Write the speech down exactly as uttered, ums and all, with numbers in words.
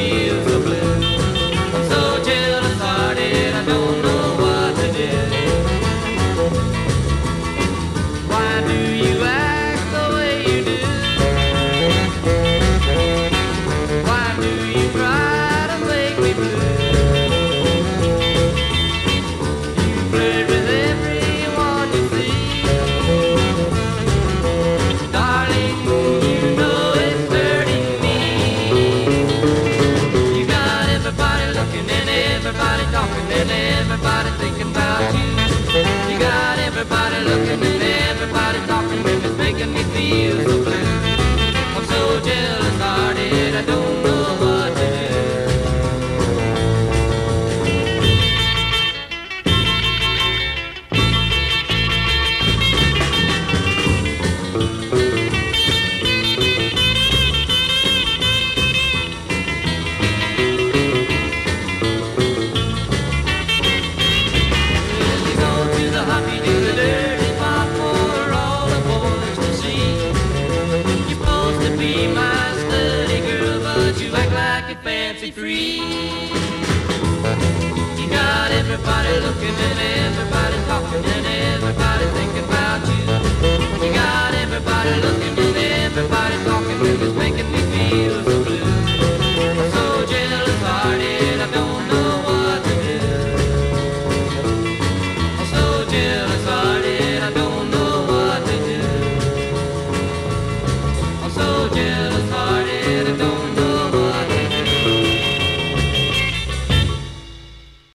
feel so blue. I'm so jealous hearted, I don't know what to do. Why do you act the way you do? Why do you try to make me blue? You flirt with everyone you see. Darling, you know it's hurting me. You got everybody looking and everybody talking and everybody thinking about you. You got everybody looking and everybody talking and it's making me feel so blue. I'm so jealous hearted, I don't know what to do. Well, you go to the hockey, do the dirty spot for all the boys to see. You're supposed to be my study girl, but you act like you're fancy free. You got everybody looking and everybody talking and everybody thinking about you. You got everybody looking